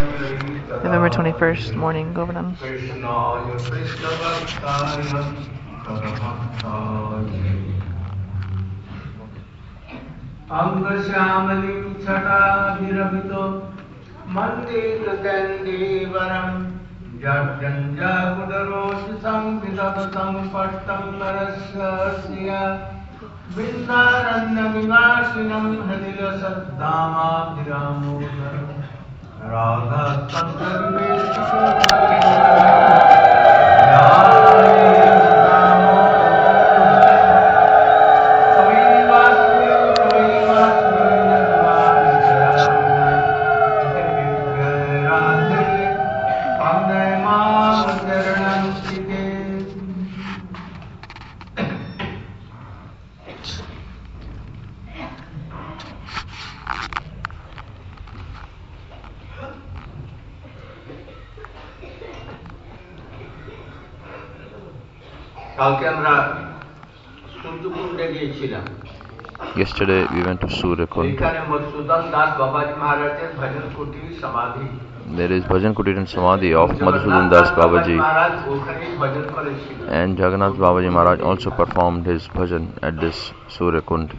November 21st morning, Govardhan. Angashamalim Chatavirabhito Mandirandivaram Jajanja Kudarosh Samvidavatam Pattam Parasya Vindaranya Vivasinam Hadila Saddama Viramudar Radha Yesterday we went to Suryakund. There is Bhajan Kutir and Samadhi of Madhusudan Das Babaji, and Jagannath Babaji Maharaj also performed his bhajan at this Suryakund.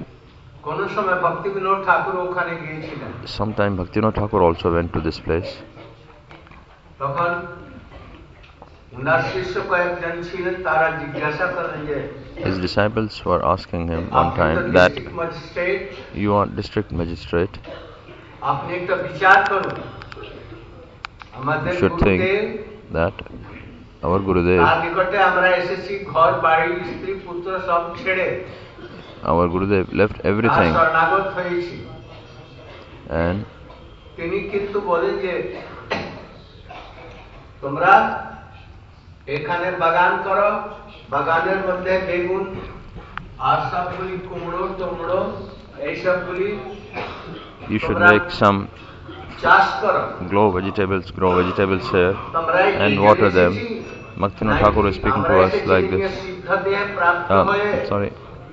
Sometime Bhaktivinoda Thakur also went to this place. His disciples were asking him one time that you are district magistrate. You should think that our Gurudev left everything and এখানে বাগান করো, বাগানের মধ্যে বেগুন আর সবগুলি কুমড়ো টুমড়ো এই সবগুলি you should make some grow vegetables here and water them. Bhaktivinoda Thakur is speaking to us like this. Sorry.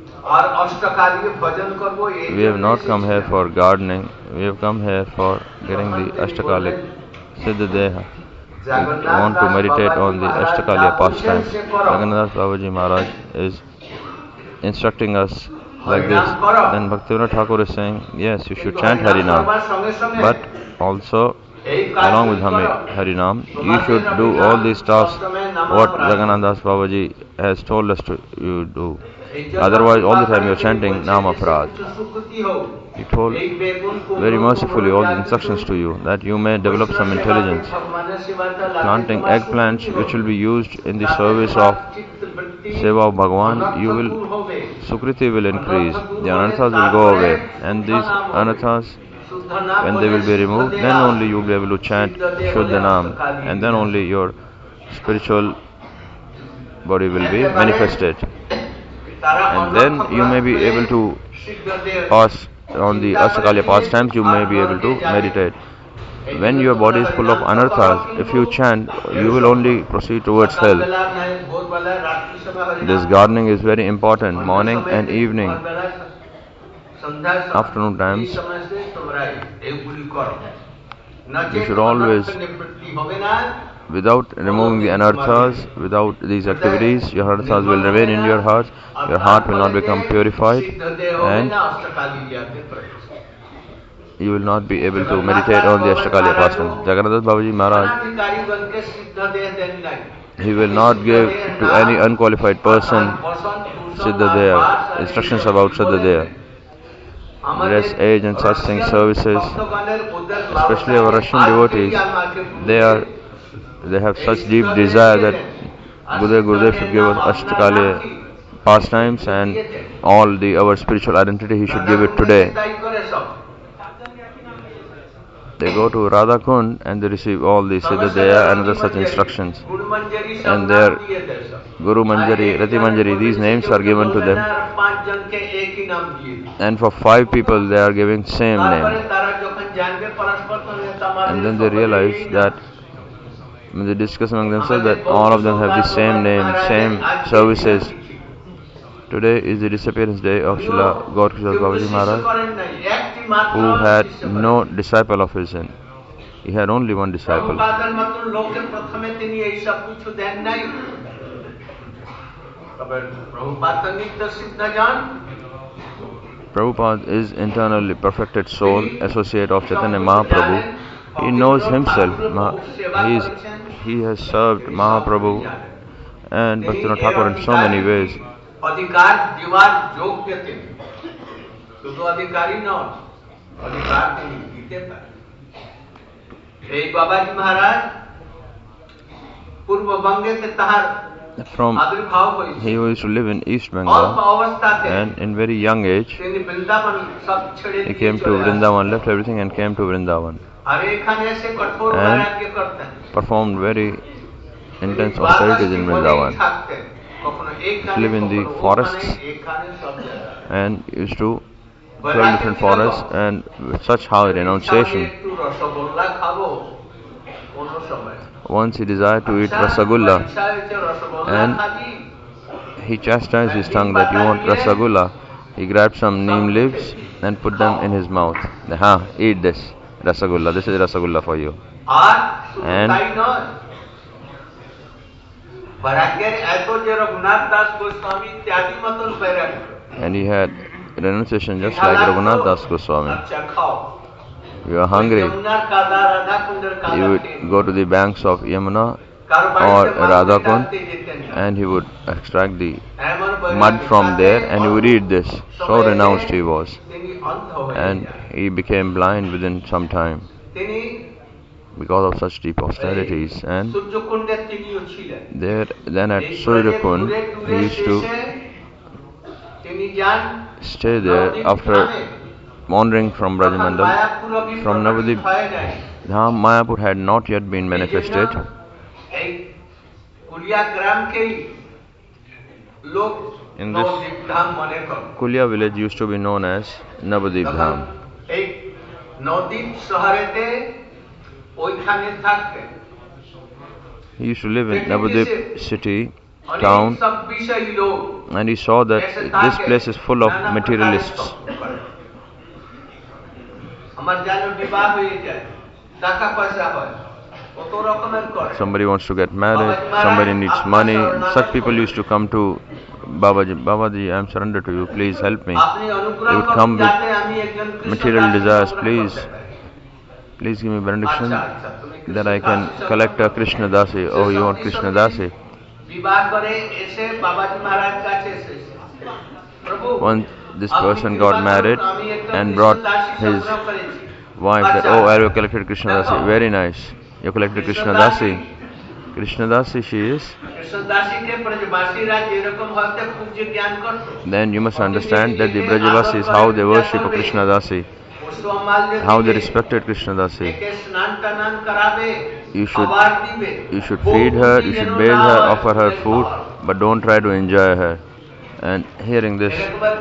We have not come here for gardening. We have come here for getting the Ashtakalik Siddhadeha. We want to meditate on the Ashtakaliya pastime. Jagannath Babaji Maharaj is instructing us like this. Then Bhaktivinoda Thakur is saying, yes, you should chant Harinam, but also along with Harinam, you should do all these tasks what Jagannath Das Babaji has told us to you do. Otherwise, all the time you are chanting Nam Aparad. He told very mercifully all the instructions to you that you may develop some intelligence. Planting eggplants which will be used in the service of Seva of Bhagavan, Sukriti will increase, the anarthas will go away, and these anarthas, when they will be removed, then only you will be able to chant Shuddha Nam, and then only your spiritual body will be manifested. And then you may be able to pass on the Ashtakaliya pastimes, you may be able to meditate. When your body is full of anarthas, if you chant, you will only proceed towards hell. This gardening is very important, morning and evening, afternoon times. You should always, without removing the anarthas, without these activities, your anarthas will remain in your heart will not become purified, and you will not be able to meditate on the Ashtakaliya pastime. Jagannath Babaji Maharaj, he will not give to any unqualified person Siddhadeha, instructions about Siddhadeha. Dress, age and such things, services, especially our Russian devotees, they have such deep desire that Gurudev should give us Ashtakaliya pastimes and all our spiritual identity, he should give it today. They go to Radha Kund and they receive all the Siddhadeha and other such instructions. And their Guru Manjari, Rati Manjari, these names are given to them. And for 5 people they are giving same name. And then they realize that when they discuss among themselves that all of them have the same name, same services. Today is the disappearance day of Srila Gaurkishore Babaji Maharaj, who had no disciple of his. He had only one disciple. প্রভুপাদের মতো লোকের প্রথমে তিনি এই সব কিছু দেন নাই। তবে প্রভুপাদ তো নির্দেশিত না যান। Prabhupada is internally perfected soul, associate of Chaitanya Mahaprabhu. He knows himself. He has served Mahaprabhu and Bhaktivinoda Thakur in so many ways. অধিকার দেওয়ার যোগ্য তিনি, শুধু অধিকারী নন, অধিকার তিনি দিতে পারেন। এই বাবাজি মহারাজ পূর্ববঙ্গেতে তাহার আবির্ভাব হয়েছে। He used to live in East Bengal, and in very young age তিনি বৃন্দাবন সব ছেড়ে he came to Vrindavan, left everything and came to Vrindavan, আর এখানে এসে কঠোর বৈরাগ্য করতেন, performed very intense austerities in Vrindavan. Live in the forests and used to 12 different forests, and with such high renunciation. Once he desired to eat rasagulla, and he chastised his tongue that you want rasagulla. He grabbed some neem leaves and put them in his mouth. Eat this rasagulla. This is rasagulla for you. And he had renunciation just like Raghunath Das Goswami. You are hungry, he would go to the banks of Yamuna or Radha Kund, and he would extract the mud from there and he would eat this. So renounced he was, and he became blind within some time because of such deep austerities. And there, then at Suryakund, he used to stay there after wandering from Brajamandal. From Navadip Dham, Mayapur had not yet been manifested. In this Kulia village used to be known as Navadip Dham. He used to live in Navadip city, town, and he saw that this place is full of materialists. Somebody wants to get married, somebody needs money. Such people used to come to Babaji. Babaji, I am surrendered to you, please help me. They would come with material desires. Please give me benediction that I can collect a Krishna Dasi. Oh, you want Krishna Dasi? Once this person got married and brought his wife that, oh, I have collected Krishna Dasi. Very nice. You collected Krishna Dasi. Krishna Dasi she is. Then you must understand that the Brajavasis, how they worship a Krishna Dasi, how they respected Krishna Dasi. You should feed her, you should bathe her, offer her food, but don't try to enjoy her. And hearing this,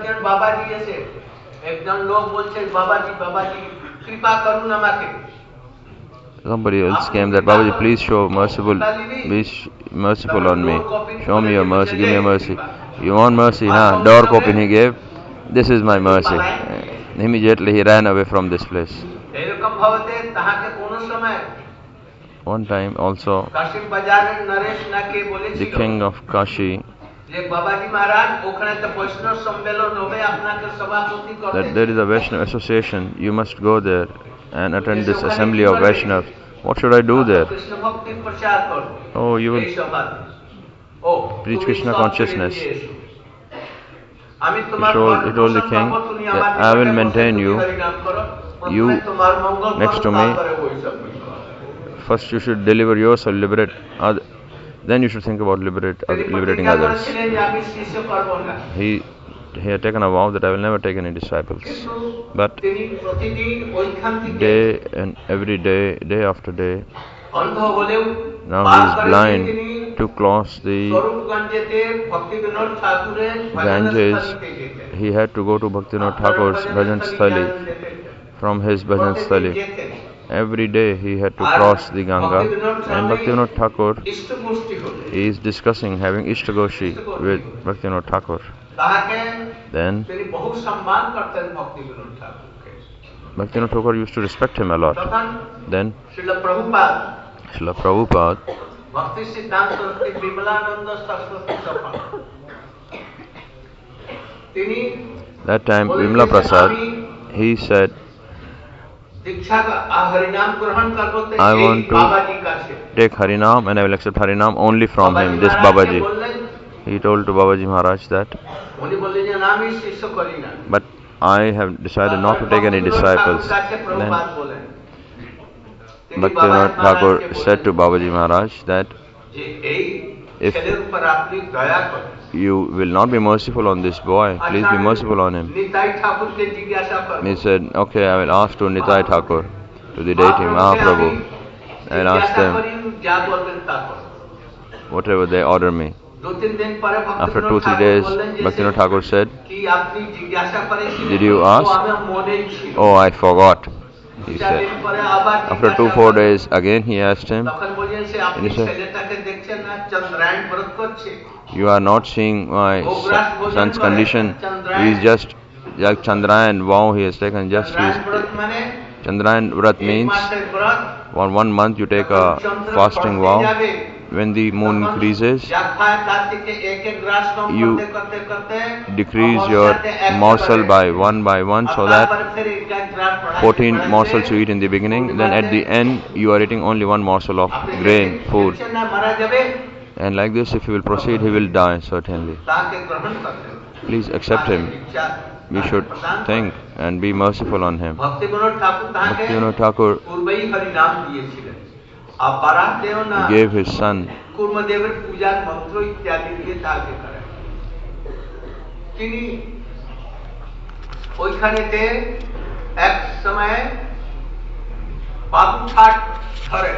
somebody else came that, Babaji, please merciful on me. Show me your mercy, give me your mercy. You want mercy? Door open he gave. This is my mercy. Immediately he ran away from this place. One time also, the king of Kashi, that there is a Vaishnava association, you must go there and attend this assembly of Vaishnavas. What should I do there? Oh, you will preach Krishna consciousness. He told the king that I will maintain you next to me. First you should deliver yourself, liberate others. Then you should think about liberating others. He had taken a vow that I will never take any disciples. But day and every day, day after day, now he is blind to cross the Ganges. He had to go to Bhaktivinoda Thakur's Bhajan Sthali. From his Bhajan Sthali, every day he had to cross the Ganga, and Bhaktivinoda Thakur is discussing having Ishtagoshi with Bhaktivinoda Thakur. Then Bhaktivinoda Thakur used to respect him a lot. তখন Then Srila Prabhupada Srila Prabhupada, ভক্তি সিদ্ধান্ত শ্রী বিমলানন্দ সরস্বতী তখন তিনি that time Vimla Prasad, he said, দীক্ষা হরিনাম গ্রহণ করবো I want to বাবাজির কাছে take Harinam and I will accept Harinam only from him, this Babaji. He told to Babaji Maharaj that, উনি বললেন যে না, আমি শিষ্য করি না। but I have decided not to take any disciples. Then Bhaktivinoda Thakur said to Babaji Maharaj that যে এই if ছেলের উপর আপনি দয়া করেন, you will not be merciful on this boy, please be merciful on him. Nitai ঠাকুরকে জিজ্ঞাসা করেন। He said, okay, I will ask to Nitai Thakur, to the deity Mahaprabhu. I will ask them যা বলবেন তা করুন। whatever they order me. দু-তিন দিন পরে After 2-3 days, Bhaktivinoda Thakur said, কি আপনি জিজ্ঞাসা করেছিলেন? did you ask? আমার মনেই ছিল। Oh, I forgot, he চার said. দিন পরে আবার After জিজ্ঞাসা 2-4 করেন। days, again he asked him, তখন বললেন সে আপনি And he said, ছেলেটাকে দেখছেন না, চন্দ্রায়ণ ব্রত করছে। you are not seeing my son's condition. He is just like Chandrayan vow he has taken. Just he is, চন্দ্রায়ণ ব্রত মানে Chandrayan Vrat এই means মাসের ব্রত, for 1 month you take a fasting vow. When the moon increases, যা খায় তার থেকে এক এক গ্রাস কম you করতে করতে করতে decrease your morsel by one so that 14 morsels you eat in the beginning, then at the end you are eating only 1 morsel of grain food, মারা যাবে, and like this if you will proceed he will die certainly. তাকে গ্রহণ করতে Please accept him. We should think and be merciful on him. Bhaktivinod ঠাকুর তাকে Bhaktivinoda Thakur পূর্বেই হরিনাম দিয়েছিলেন। আর বারাতেও না gave his son কুর্মদেবের পূজার মন্ত্র ইত্যাদি দিয়ে তাকে করেন। তিনি ওইখানেতে এক সময় বাবুঘাট ধরে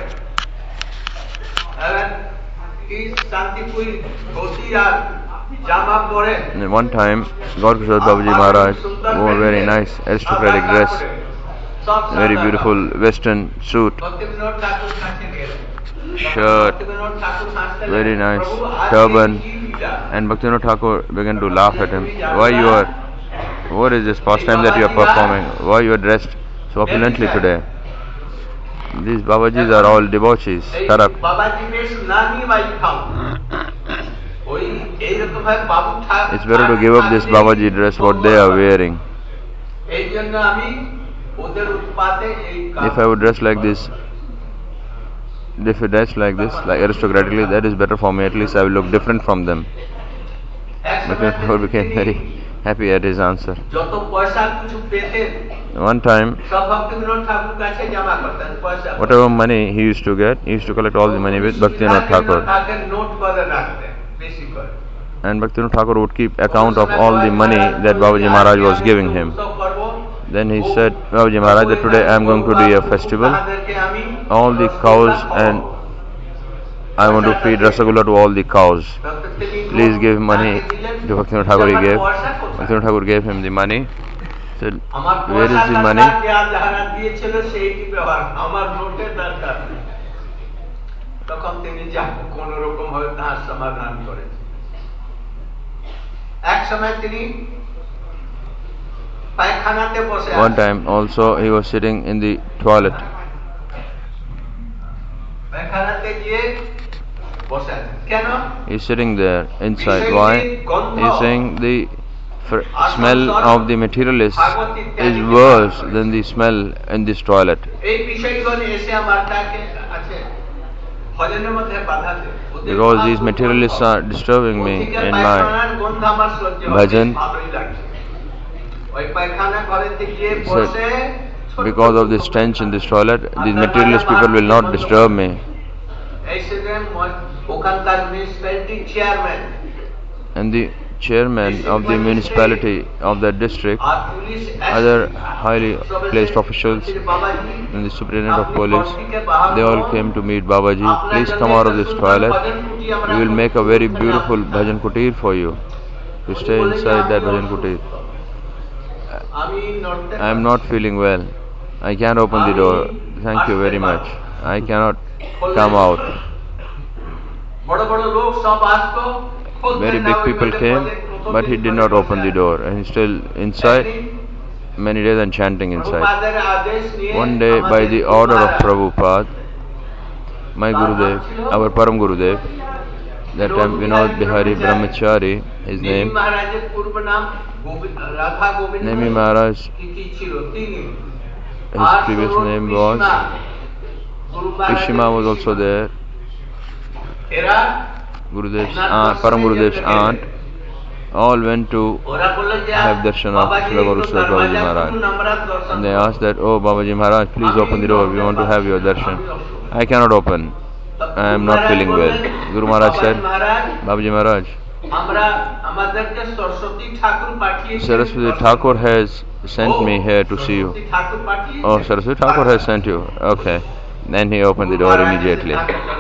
কি শান্তিপুর ধুতি আর জামা পরে and one time Gaurkishore Babaji Maharaj wore very nice aristocratic dress, very beautiful western suit, Bhaktivinod ঠাকুর কাছে গেলেন। shirt, ভক্তিবিনোদ ঠাকুর হাসতে very লাগলেন, nice প্রভু, আজ turban, এই কি লীলা? and Bhaktivinoda Thakur began to laugh at him. What is this pastime that you are performing? Why you are dressed so opulently today? These Babajis are all debauchees, এই tarak. বাবাজি বেশ নামি by খাও। ওই এইরকম ভাবে বাবু ঠাকুর It's better to give up this Babaji dress what they are wearing. এই জন্য আমি ওদের উৎপাতে এই If I would dress like this, if I dress like this, like aristocratically, that is better for me. At least I will look different from them. Bhaktivinoda Thakur became very happy at his answer. যত পয়সা কিছু পেতেন One time, সব ভক্তিবিনোদ ঠাকুর কাছে জমা করতেন পয়সা। whatever money he used to get, he used to collect all the money with Bhaktivinoda Thakur. Note করে রাখতেন বেশি করে। And Bhaktivinoda Thakur would keep account of all the money that Babaji Maharaj was giving him. Then he said, Babaji Maharaj, that today I am going to do a festival. All the cows and I want to feed Rasagulla to all the cows. Please give money to Bhaktivinoda Thakur. He gave. Bhaktivinoda Thakur gave him the money. Said, where is the money? তখন তিনি যা কোন রকম ভাবে তার সমাধান করেন। এক সময় তিনি পায়খানাতে বসে One time also he was sitting in the toilet. পায়খানাতে গিয়ে বসে আছেন। কেন? He's sitting there inside. Why? He's saying the smell of the materialist is worse than the smell in this toilet. এই বিষয়গুলো এসে আমার কাছে আছে ভজনের মধ্যে বাধা দেয়। Because these materialists are disturbing me in my bhajan. ওই পায়খানা ঘরেতে গিয়ে He বসে said, because of this stench in this toilet, these materialist people will not disturb me. এই সেদিন ওখানকার municipality chairman And the chairman of the municipality of that district, আর police other highly placed officials, and the superintendent of police, they all came to meet Babaji. Please come out of this toilet. We will make a very beautiful bhajan kutir for you. To stay inside that bhajan kutir. I am not feeling well. I can't open the door. Thank you very much. I cannot come out. Very big people came, but he did not open the door, and he's still inside. many days and chanting inside. প্রভুপাদের আদেশ নিয়ে One day, by the order of Prabhupada, my Gurudev, our Param Gurudev, that time Vinod Bihari Brahmachari, his name, মহারাজের পূর্ব নাম Radha Govinda Nemi Maharaj, তিথি ছিল তিনি his previous name was Krishima was also there. এরা Gurudev's aunt, Param Gurudev's aunt, all went to ওরা বলল যে have darshan of Srila Guru Sri Babaji Maharaj. And they asked that, oh Babaji Maharaj, please open the door, we want to have your darshan. I cannot open, I am not feeling well. Guru Maharaj said, Babaji Maharaj, আমরা আমাদেরকে সরস্বতী ঠাকুর পাঠিয়েছেন Saraswati Thakur has sent me here to see you. ঠাকুর পাঠিয়েছেন Oh, Saraswati Thakur has sent you. Okay. Then he opened the door immediately.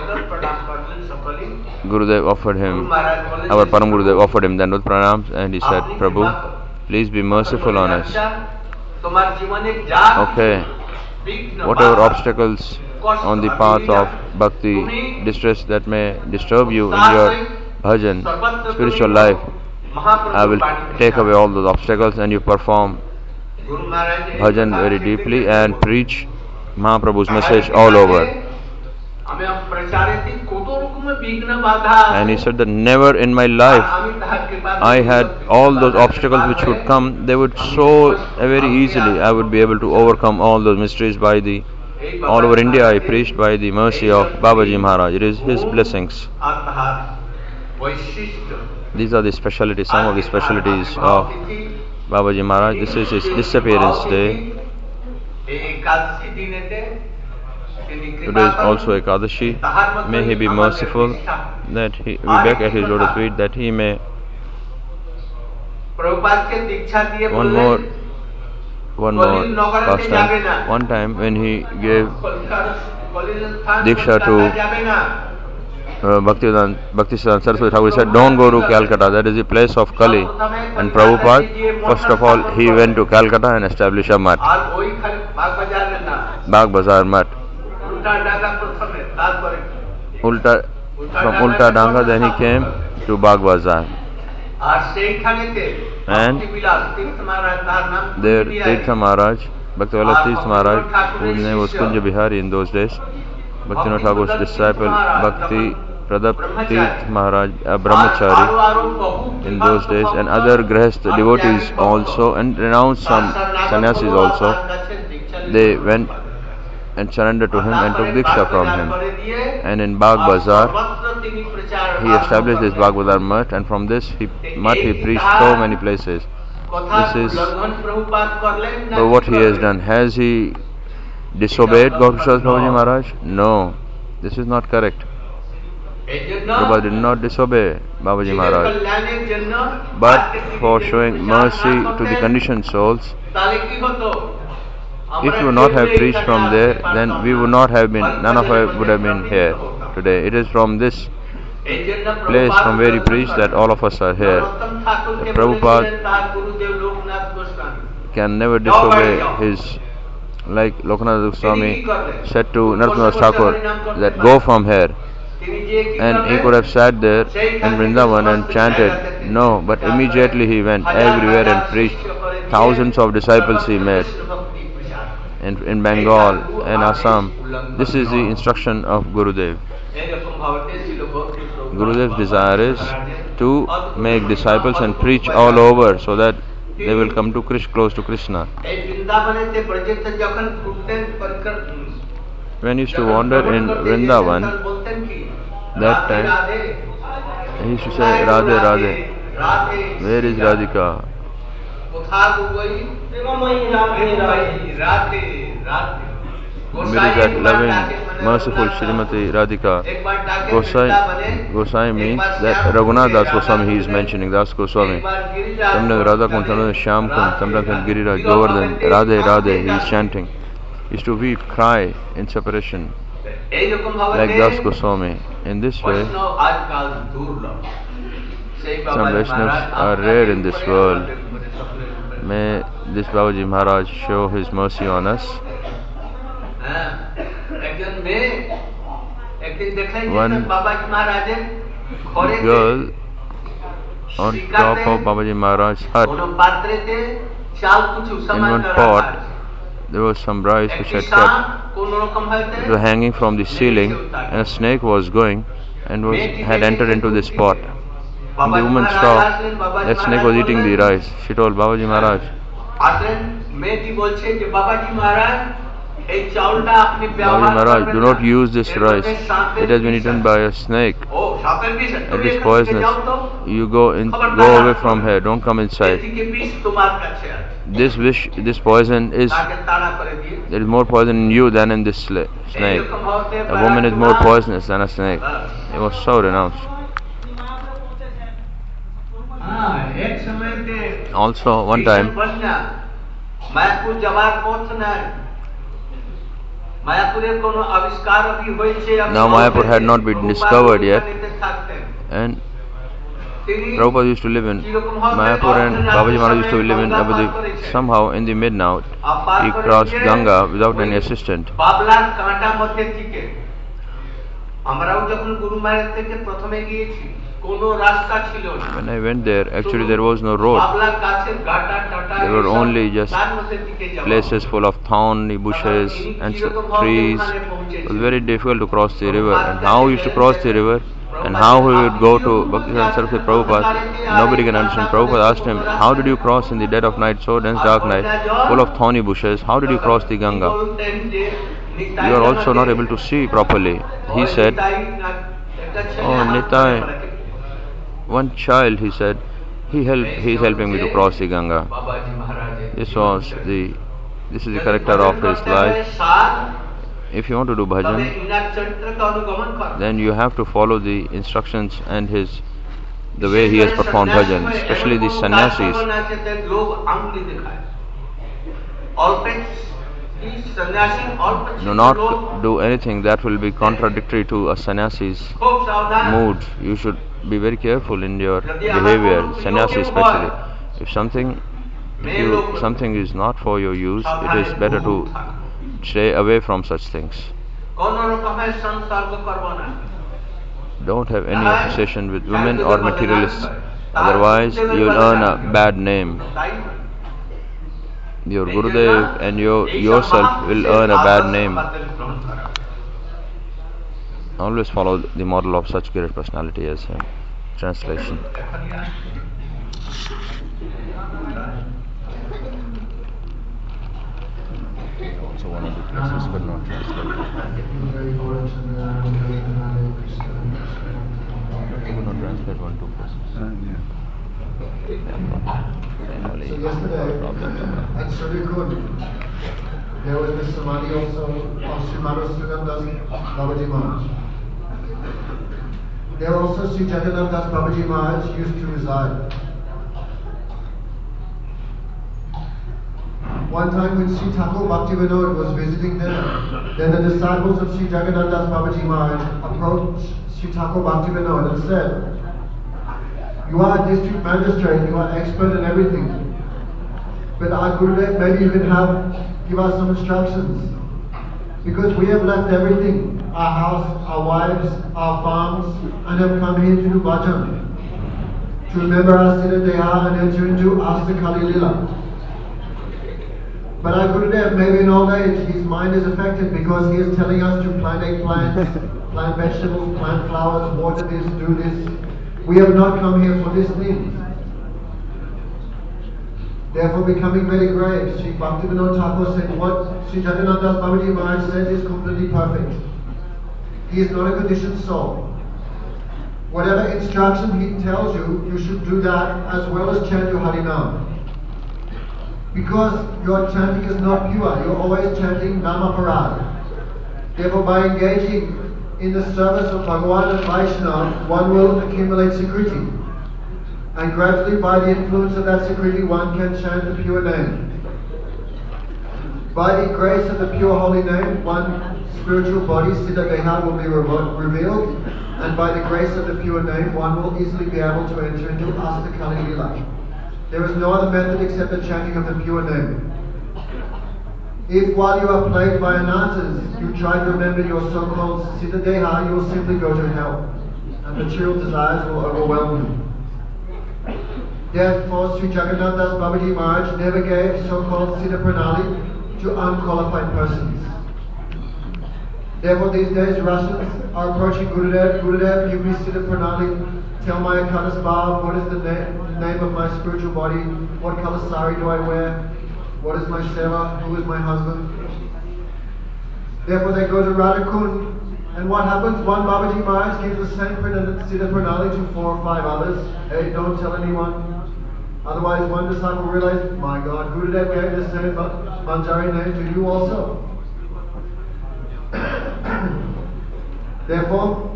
Gurudev offered him, our Param Gurudev offered him Dandot Pranams, and he said, Prabhu, please be merciful on us. তোমার জীবনে যা Okay, whatever obstacles on the path of bhakti, distress that may disturb you in your bhajan, spiritual life, I will take away all those obstacles and you perform bhajan very deeply and preach Mahaprabhu's message all over. আমি প্রচারেতে কত রকমের বিঘ্ন বাধা And he said that never in my life আমি তাহার কৃপা I had all those obstacles which would come, they would so very easily, I would be able to overcome all those mysteries by the, all over India I preached by the mercy of Babaji Maharaj. It is his blessings. আর তাহার বৈশিষ্ট্য These are the specialities, some of the specialities of Babaji Maharaj. This is his disappearance day. এই একাদশী দিনেতে Today is also Ekadashi. May he be merciful that we beg at his lotus feet that he may one more pastime. One time when he gave Diksha to Bhaktisiddhanta Saraswati Thakur, he said, don't go to Calcutta, that is the place of Kali. And Prabhupada, first of all, he went to Calcutta and established a mat, Bagh Bazar mat. From Ulta Danga, then he came to Bagh Bazar. And there Tirtha Maharaj, Bhaktivala Tirtha Maharaj, whose name was Kunja Bihari in those days, Bhaktivinoda Thakur's disciple, Bhakti Pradap Tirth Maharaj, a Brahmachari in those days, and other Grihastha devotees also, and renounced some sannyasis also, they went and surrendered to him and took Diksha from him. And in Bagh Bazar, he established this Bagh Bazar mat, and from this mat he preached so many places. This is what he has done. Has he disobeyed Gaurkishore Babaji Maharaj? No, this is not correct. Prabhupada did not disobey Babaji Maharaj, but for showing mercy to the conditioned souls. If we would not have preached from there, then we would not have been, none of us would have been here today. It is from this place from where he preached that all of us are here. Prabhupada can never disobey his, like Lokanath Goswami said to Narottam Thakur that go from here. And he could have sat there in Vrindavan and chanted. No, but immediately he went everywhere and preached. Thousands of disciples he made. In Bengal and Assam. This is the instruction of Gurudev. Gurudev's desire is to make disciples and preach all over so that they will come to close to Krishna. When he used to wander in Vrindavan, that time he used to say, Radhe, Radhe, where is Radhika? Where is that loving, merciful Srimati Radhika? Gosai means that Raghunath Das Goswami he is mentioning, Das Goswami. Sometimes Radha Kund, sometimes Shyam Kund, sometimes Giriraj, Govardhan, Radhe, Radhe, he is chanting. He used to weep, cry in separation, like Das Goswami. In this way, some Vaishnavas are rare in this world. May this Babaji Maharaj show his mercy on us. One girl on top of Babaji Maharaj's hut, চাল কিছু In সামান্য one রাখা pot, আছে। there was some rice which একটি had সাপ kept, কোন রকম হইতে it was hanging from the ceiling, and a snake was going and had entered into this pot. And the woman saw that snake was eating the rice. She told Babaji Maharaj, আসেন মেয়েটি বলছে যে বাবাজি মহারাজ এই চাউলটা আপনি Babaji ব্যবহার Maharaj, করবেন do না। not use this এর rice. মধ্যে সাপের It has been বিষ eaten আছে। by a snake. ও সাপের বিষ আছে। It তুমি is এখান থেকে poisonous. যাও তো। You go away from here. Don't come inside. এদিকে বিষ তোমার কাছে আছে। This poison is, তাকে তাড়া করে দিয়ে there is more poison in you than in this snake. এরকম হতে A woman is more পারে। poisonous than a snake. It was so renounced. হ্যাঁ, এক সময়তে Also, one time, বন্যা মায়াপুর যাবার পথ নাই। মায়াপুরের কোনো আবিষ্কার অবধি হয়েছে। now Mayapur had not been discovered yet, and Prabhupada used to live in Mayapur, and Babaji Maharaj used to live in Navadvip. Somehow, in the midnight, he crossed Ganga without any assistant. বাবলার কাঁটা মধ্যে থেকে আমরাও যখন গুরুমায়ের থেকে প্রথমে গিয়েছি কোনো রাস্তা ছিল না। When I went there, actually there was no road. বাবলার গাছের গাটা টাটা There were only just তার মধ্যে থেকে যাওয়া। places full of thorny bushes and trees. It was very difficult to cross the river. And how we used to cross the river, and how we would go to Bhaktivedanta Saraswati Prabhupada, nobody can understand. Prabhupada asked him, how did you cross in the dead of night, so dense dark night, full of thorny bushes? How did you cross the Ganga? You are also not able to see properly. He said, oh Nitai, one child, he said, he is helping me to cross the Ganga. This is the character of his life. If you want to do bhajan, then you have to follow the instructions and the way he has performed bhajan, especially the sannyasis. Do not do anything that will be contradictory to a sannyasi's mood. You should be very careful in your behavior, sannyasi especially. If something is not for your use, it is better to stay away from such things. Don't have any association with women or materialists, otherwise you will earn a bad name. Your Gurudev and yourself will earn a bad name. Always follow the model of such great personality as him. Translation. Also one of the places but not translated. You could not translate 1-2 places. So yesterday at Surikund, there was the Samadhi also of Srimad Sugandhas Babaji Maharaj. There also Sri Jagannath Das Babaji Maharaj used to reside. One time when Sri Thakur Bhaktivinoda was visiting there, then the disciples of Sri Jagannath Das Babaji Maharaj approached Sri Thakur Bhaktivinoda and said, "You are a district magistrate, you are expert in everything. But our Gurudev maybe you can give us some instructions. Because we have left everything, our house, our wives, our farms, and have come here to do bhajan. To remember our Siddha Deha and enter into Astakali Lila. But our Gurudev, maybe in old age, his mind is affected because he is telling us to plant eggplants, plant vegetables, plant flowers, water this, do this. We have not come here for these things. Therefore, becoming very grave, Sri Bhaktivinoda Thakur said, what Sri Jagannath Das Babaji Maharaj said is completely perfect. He is not a conditioned soul. Whatever instruction he tells you, you should do that as well as chant your Harinam. Because your chanting is not pure, you're always chanting Namaparad. Therefore, by engaging in the service of Bhagavan and Vaishnava, one will accumulate Sikriti. And gradually, by the influence of that Sikriti, one can chant the pure name. By the grace of the pure holy name, one spiritual body, Siddha Deha, will be revealed. And by the grace of the pure name, one will easily be able to enter into Astakali Lila. There is no other method except the chanting of the pure name. If while you are plagued by anantas, you try to remember your so-called Siddha Deha, you will simply go to hell. And material desires will overwhelm you. Therefore, Sri Jagannath Das Babaji Maharaj never gave so-called Siddha Pranali to unqualified persons. Therefore, these days, Russians are approaching Gurudev. Gurudev, give me Siddha Pranali. Tell my Akadas Bhav, what is the name of my spiritual body? What color sari do I wear? What is my seva? Who is my husband? Therefore, they go to Radhakund. And what happens? One Babaji Maharaj gives the same Siddha Pranali to 4 or 5 others. Hey, don't tell anyone. Otherwise, one disciple will realize, my God, Gurudev gave the same Manjari name to you also. Therefore,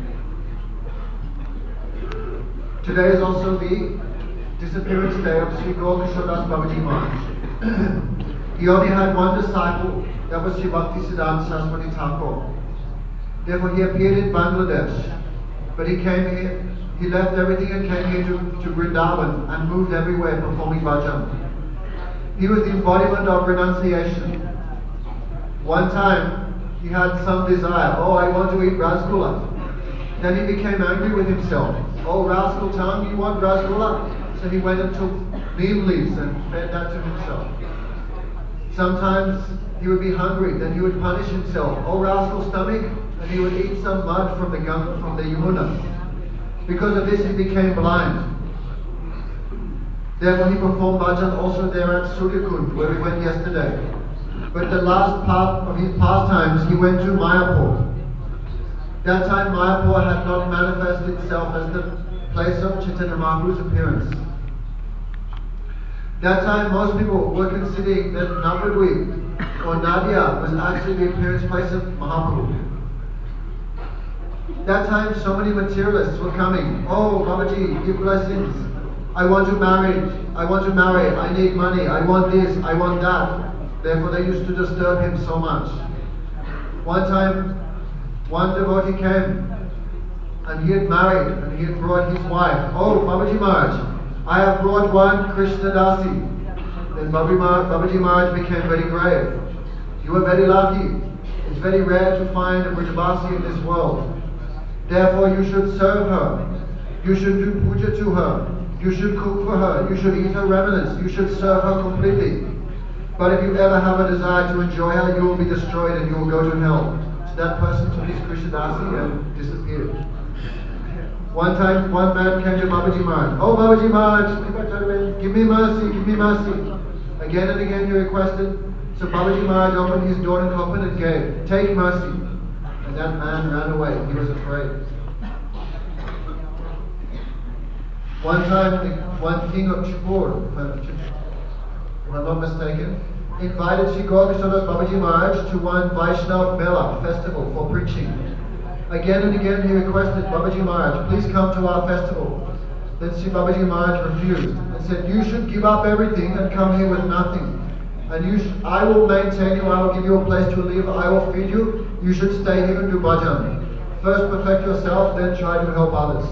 today is also the disappearance day of Sri Gaur Kishore Das Babaji Maharaj. He only had one disciple, that was Sri Bhakti Siddhanta Saraswati Thakur. Therefore, he appeared in Bangladesh, but he came here. He left everything and came here to Vrindavan and moved everywhere performing bhajan. He was the embodiment of renunciation. One time, he had some desire. Oh, I want to eat rasgulla. Then he became angry with himself. Oh, rascal tongue, you want rasgulla? So he went and took neem leaves and fed that to himself. Sometimes he would be hungry, then he would punish himself. Oh, rascal stomach, and he would eat some mud from the Yamuna. Because of this, he became blind. Therefore, he performed bhajan also there at Suryakund, where we went yesterday. But the last part of his pastimes, he went to Mayapur. That time, Mayapur had not manifested itself as the place of Chaitanya Mahaprabhu's appearance. That time, most people were considering that Navadvip or Nadia was actually the appearance place of Mahaprabhu. That time, so many materialists were coming. Oh, Babaji, give blessings. I want to marry. I need money. I want this. I want that. Therefore, they used to disturb him so much. One time, one devotee came and he had married and he had brought his wife. Oh, Babaji Maharaj, I have brought one Krishna Dasi. Then Babaji Maharaj became very grave. You are very lucky. It's very rare to find a Brajabasi in this world. Therefore, you should serve her. You should do puja to her. You should cook for her. You should eat her remnants. You should serve her completely. But if you ever have a desire to enjoy her, you will be destroyed and you will go to hell. So that person took his Krishnadasi and disappeared. One time, one man came to Babaji Maharaj. Oh, Babaji Maharaj, give me mercy, give me mercy. Again and again he requested. So Babaji Maharaj opened his door and opened and gave, take mercy. And that man ran away. He was afraid. One time, one king of Chipur, if I'm not mistaken, invited Sri Gaur Kishore Das Babaji Maharaj to one Vaishnav Mela festival for preaching. Again and again he requested, Babaji Maharaj, please come to our festival. Then Sri Babaji Maharaj refused and said, you should give up everything and come here with nothing. And I will maintain you, I will give you a place to live, I will feed you. You should stay here and do bhajan. First perfect yourself, then try to help others.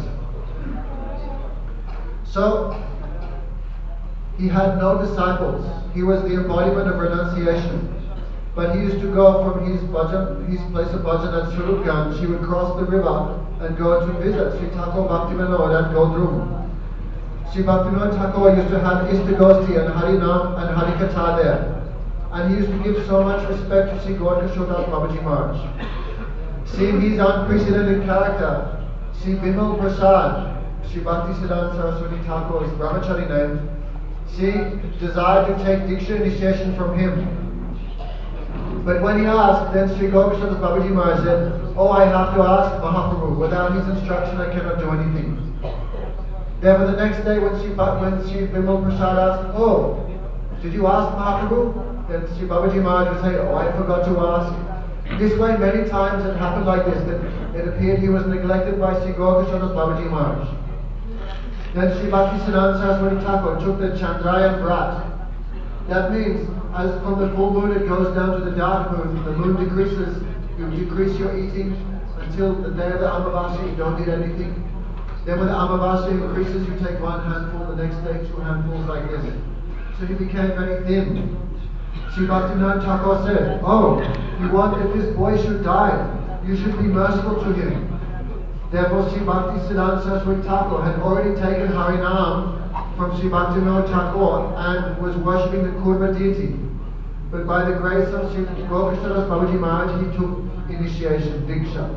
So, he had no disciples. He was the embodiment of renunciation. But he used to go from his place of bhajan at Surupganj. He would cross the river and go to visit Sri Thakur Bhaktivinoda at Godrum. Sri Bhaktivinoda Thakur used to have Istagosti and Harinam and Harikatha there. And he used to give so much respect to Sri Gaur Kishore Das Babaji Maharaj. Seeing his unprecedented character, Sri Bimal Prasad, Sri Bhakti Siddhanta Saraswati Thakur's brahmachari name, she desired to take Diksha initiation from him. But when he asked, then Sri Gaur Kishore Das Babaji Maharaj said, oh, I have to ask Mahaprabhu. Without his instruction, I cannot do anything. Therefore, the next day when Sri Bimal Prasad asked, oh, did you ask Mahaprabhu? Then Sri Babaji Maharaj would say, oh, I forgot to ask. This way, many times it happened like this, that it appeared he was neglected by Sri Gaur Kishore Das Babaji Maharaj. Then Sri Bhakti Siddhanta Saraswati Thakur took the Chandrayan Vrat. That means, as from the full moon it goes down to the dark moon, the moon decreases, you decrease your eating until the day of the Amavasya, you don't eat anything. Then when the Amavasya increases, you take one handful, the next day 2 handfuls like this. So he became very thin. Sri Bhaktivinoda Thakur said, oh, you want if this boy should die, you should be merciful to him. Therefore Sri Bhakti Siddhanta Saraswati Thakur had already taken Harinam from Sri Bhaktivinoda Thakur and was worshipping the Kurma deity. But by the grace of Sri Gopishnadas Babaji Maharaj, he took initiation, Diksha.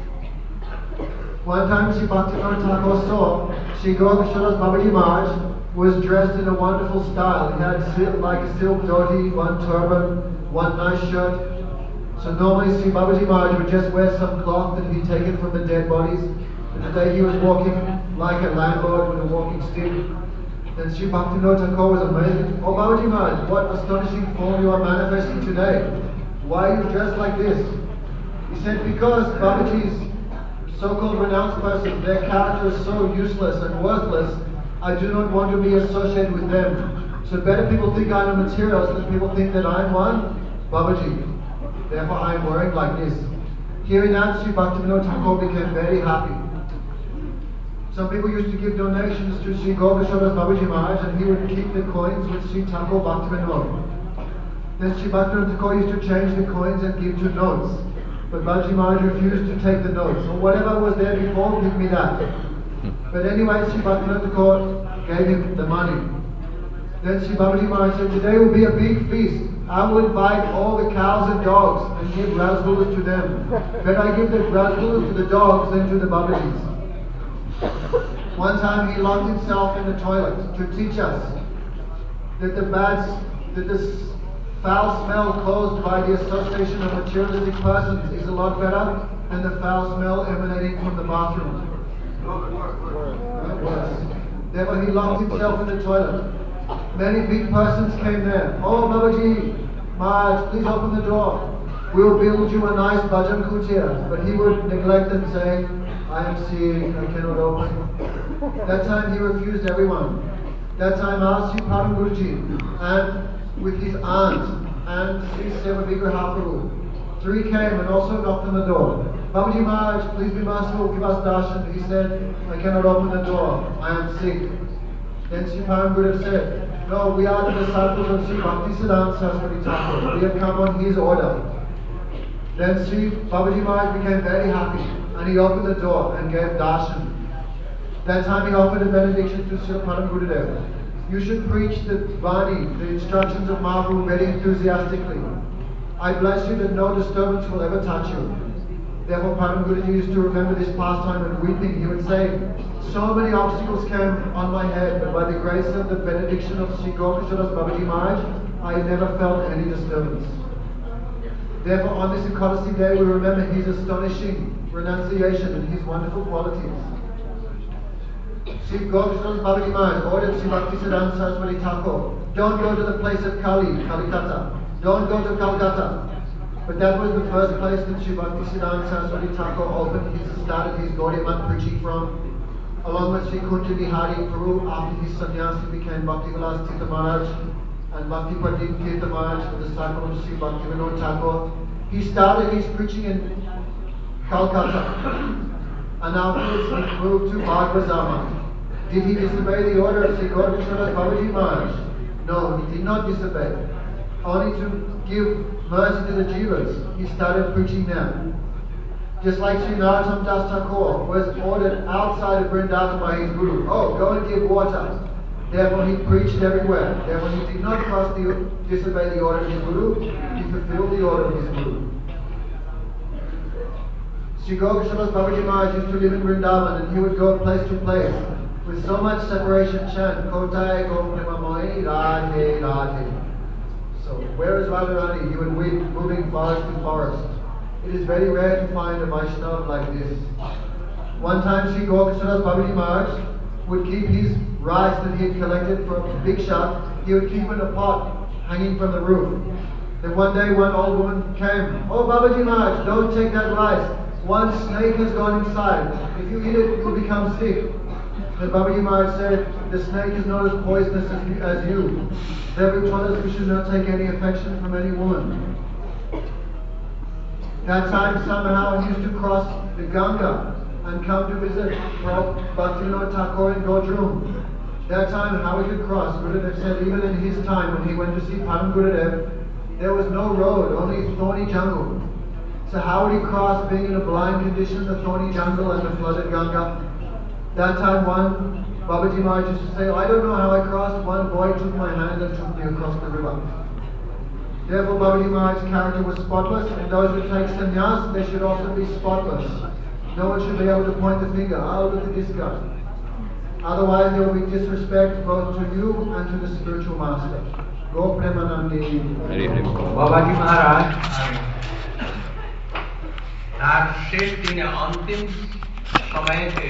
One time Sri Bhaktivinoda Thakur saw Sri Gopishnadas Babaji Maharaj was dressed in a wonderful style. He had like a silk dhoti, one turban, one nice shirt. So normally Sri Babaji Maharaj would just wear some cloth that he'd taken from the dead bodies. And today he was walking like a landlord with a walking stick. Then Sri Bhaktivinoda Thakur was amazed. Oh Babaji Maharaj, what astonishing form you are manifesting today. Why are you dressed like this? He said, because Babaji's so-called renounced persons, their character is so useless and worthless, I do not want to be associated with them. So better people think I'm a materialist than people think that I'm one Babaji. Therefore I am wearing like this. Hearing that, Sri Bhaktivinoda Thakur became very happy. Some people used to give donations to Sri Gopishnadas Babaji Maharaj and he would keep the coins with Sri Thakur Bhaktivinoda. Then Sri Bhaktivinoda Thakur used to change the coins and give to notes. But Babaji Maharaj refused to take the notes. So whatever was there before, give me that. But anyway, Sri Bhaktivinoda Thakur gave him the money. Then Sri Babaji Maharaj said, today will be a big feast. I will invite all the cows and dogs and give rasgullas to them. But I give the rasgullas to the dogs than to the Babajis. One time he locked himself in the toilet to teach us that the foul smell caused by the association of materialistic persons is a lot better than the foul smell emanating from the bathroom. Therefore he locked himself in the toilet. Many big persons came there. Oh Babaji Maharaj, please open the door. We'll build you a nice bhajan kutia. But he would neglect them, saying, I am sick, I cannot open. That time he refused everyone. That time asked Sri Param Guruji and with his aunt and Sri Seva Vigraha Prabhu. Three came and also knocked on the door. Babaji Maharaj, please be merciful, give us darshan. He said, I cannot open the door, I am sick. Then Sri Param Gurudev said, no, we are the disciples of Sri Bhaktisiddhanta Saraswati Thakur. We have come on his order. Then Sri Babaji Maharaj became very happy and he opened the door and gave darshan. That time he offered a benediction to Sri Param Gurudev. You should preach the Vani, the instructions of Mahaprabhu, very enthusiastically. I bless you that no disturbance will ever touch you. Therefore Param Guruji used to remember this pastime and weeping. He would say, so many obstacles came on my head, but by the grace of the benediction of Sri Gopishnadas Babaji Maharaj, I never felt any disturbance. Therefore on this Ekadasi day we remember his astonishing renunciation and his wonderful qualities. Sri Gopishnadas Babaji Maharaj ordered Sri Bhaktisiddhanta Saraswati Thakur, don't go to the place of Kalikata. Don't go to Calcutta. But that was the first place that Sri Bhaktisiddhanta Saraswati Thakur started his Gaudiya Math preaching from, along with Sri Kunja Bihari Prabhu. After his sannyas he became Bhakti Vilas Tirtha Maharaj and Bhakti Pradeep Tirtha Maharaj, the disciple of Sri Bhaktivinoda Thakur. He started his preaching in Calcutta and afterwards he moved to Bhagavazama. Did he disobey the order of Sri Gopishnadas Babaji Maharaj? No, he did not disobey. Only to give mercy to the jivas, he started preaching them. Just like Sri Narottam Das Thakur was ordered outside of Vrindavan by his guru. Oh, go and give water. Therefore he preached everywhere. Therefore he did not disobey the order of his guru, he fulfilled the order of his guru. Sri Gopishnadas Babaji Maharaj used to live in Vrindavan and he would go place to place with so much separation chant, Kotai Gopnimamoi Radhe Radhe. So where is Radharani? He would weep, moving forest to forest. It is very rare to find a Vaishnava like this. One time Sri Gopishnadas Babaji Maharaj would keep his rice that he had collected from Bhiksha, he would keep in a pot hanging from the roof. Then one day one old woman came, oh Babaji Maharaj, don't take that rice. One snake has gone inside. If you eat it, you'll become sick. Then Babaji Maharaj said, the snake is not as poisonous as you. Therefore he told us we should not take any affection from any woman. That time somehow he used to cross the Ganga and come to visit Bhaktivinoda Thakur in Godrum. That time how he could cross, Gurudev said even in his time when he went to see Param Gurudev, there was no road, only thorny jungle. So how would he cross being in a blind condition, the thorny jungle and the flooded Ganga? That time one Babaji Maharaj used to say, I don't know how I crossed. One boy took my hand and took me across the river. Therefore, Babaji Maharaj's character was spotless, and those who take sannyas, they should also be spotless. No one should be able to point the finger, look at this guy. Otherwise, there will be disrespect both to you and to the spiritual master. Go Premanandi. Babaji Maharaj, তার শেষ দিনে অন্তিম সময়েতে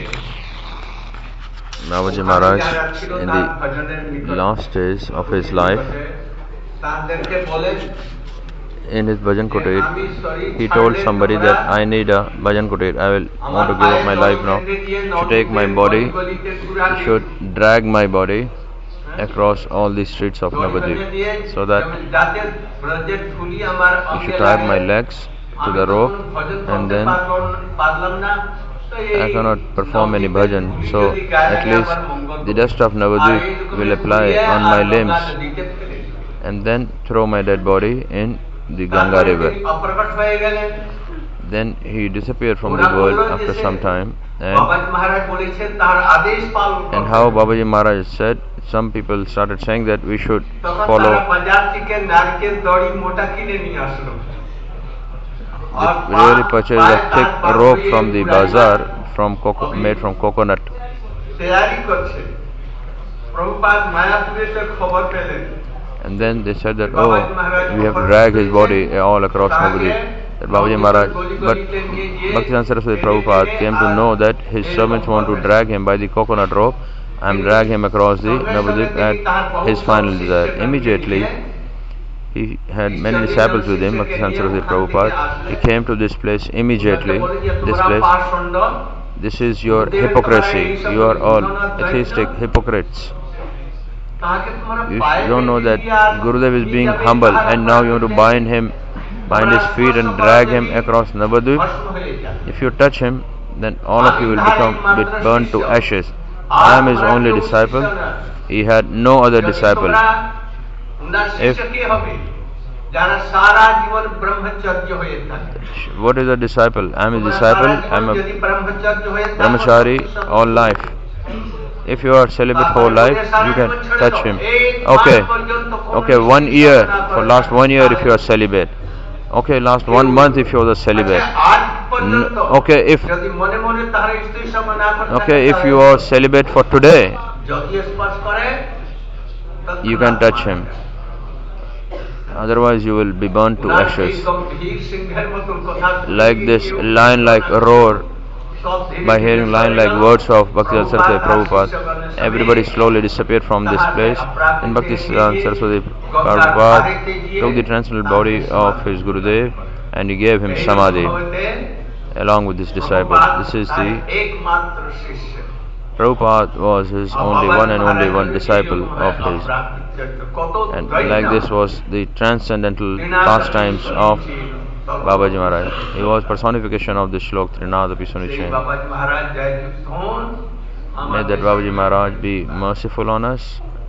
Babaji Maharaj, in the last days of his life, তাদেরকে বলেন, in his bhajan kutir, he told somebody that I need a bhajan kutir. I will want to give up my life now. You should take my body, you should drag my body across all the streets of Navadvip, so that you should tie my legs to the rope, and then I cannot perform any bhajan, so at least the dust of Navadvip will apply on my limbs, and then throw my dead body in the Ganga river. Then he disappeared from the world after some time, and how Babaji Maharaj said, some people started saying that we should follow really purchase a thick rope from the bazaar made from coconut. And then they said that, oh, we have to drag his body all across Navadvip. That Babaji Maharaj, but Bhaktivedanta Saraswati Prabhupada came to know that his servants want to drag him by the coconut rope and drag him across the Navadvip at his final desire. Immediately, he had many disciples with him, Bhaktivedanta Saraswati Prabhupada. He came to this place immediately. This is your hypocrisy. You are all atheistic hypocrites. You don't know that Gurudev is being humble, and now you want to bind his feet and drag him across Navadvip. If you touch him, then all of you will become burnt to ashes. I am his only disciple. He had no other disciple. What is a disciple? I am a disciple. I am a brahmachari all life. If you are celibate whole life, you can touch him. Okay, 1 year, for last 1 year if you are celibate. Okay, last 1 month if you are celibate. Okay, if you are celibate for today, you can touch him. Otherwise you will be burnt to ashes. Like this lion-like roar, by hearing line-like words of Bhaktivedanta Saraswati Prabhupada, everybody slowly disappeared from this place, and Bhaktivedanta Saraswati Prabhupada took the transcendental body of his Gurudev and he gave him Samadhi along with his disciple. This is the Prabhupada was his only one disciple of his, and like this was the transcendental pastimes of Babaji Maharaj. He was personification of the shlok Trinadapi Sunichay. May that Babaji Maharaj be merciful on us.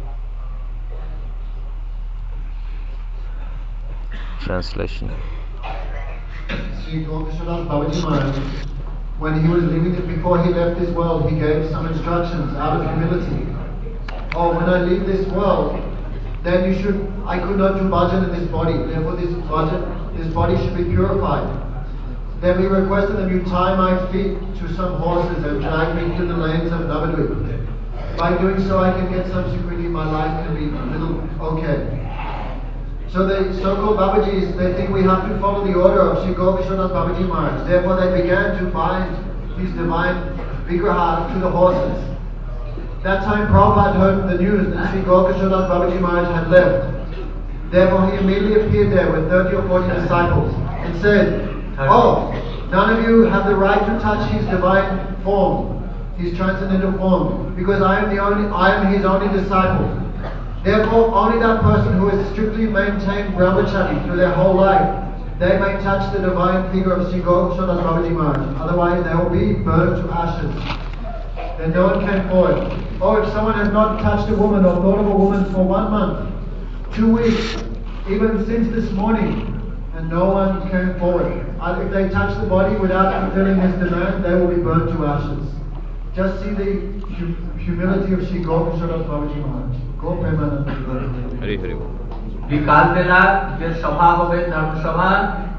Translation. Sri Gokashadas Babaji Maharaj, when he was leaving it, before he left this world, he gave some instructions out of humility. Oh, when I leave this world, then I could not do bhajan in this body, therefore this body should be purified. Then we requested that you tie my feet to some horses and drag me to the lanes of Navadvip. By doing so, I can get some security, my life can be a little okay. So the so-called Babajis, they think we have to follow the order of Sri Gokashadas Babaji Maharaj. Therefore they began to bind his divine vigraha to the horses. That time Prabhupada heard the news that Sri Gokashadas Babaji Maharaj had left. Therefore he immediately appeared there with 30 or 40 disciples and said, oh, none of you have the right to touch his divine form, his transcendental form, because I am his only disciple. Therefore, only that person who has strictly maintained brahmachari through their whole life, they may touch the divine figure of Sri Gokashadas Babaji Maharaj. Otherwise, they will be burned to ashes. Then no one came forward. Oh, if someone has not touched a woman or thought of a woman for 1 month, 2 weeks, even since this morning, and no one came forward. If they touch the body without fulfilling this demand, they will be burned to ashes. just see the humility of Sri Gopishwara Babaji Maharaj. Go Premanand. Hari Hari. বিকাল বেলা যে সভা হবে ধর্মসভা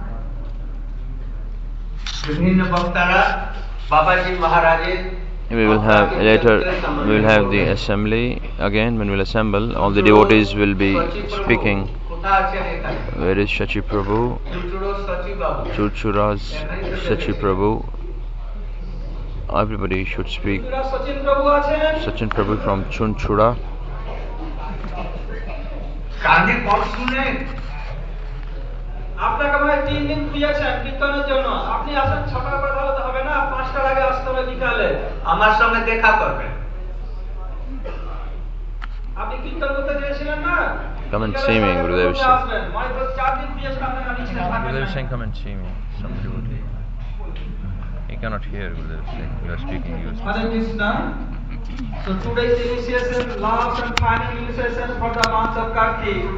বিভিন্ন বক্তারা বাবাজি মহারাজের We will have later. We will have the assembly again. When we will assemble, all the devotees will be speaking. Where is Shachi Prabhu? Chuchuras Shachi Prabhu. Everybody should speak. Sachin Prabhu from Chunchura. কানে কম শুনে আপনাকে ভাই 3 দিন free আছেন কীর্তনের জন্য আপনি আসেন 6টার পর তাহলে তো হবে না 5টার আগে আসতে হবে বিকালে আমার সঙ্গে দেখা করবেন আপনি কীর্তন করতে চেয়েছিলেন না Come and see me, Gurudev Singh. আসবেন মানে 4 দিন ফ্রি আছেন আপনারা নিচে থাকবেন Gurudev Singh, come and see me. Some devotee. He cannot hear Gurudev Singh. You are speaking useless. Hare Krishna. So today's initiation, last and final initiation for the month of Kartik.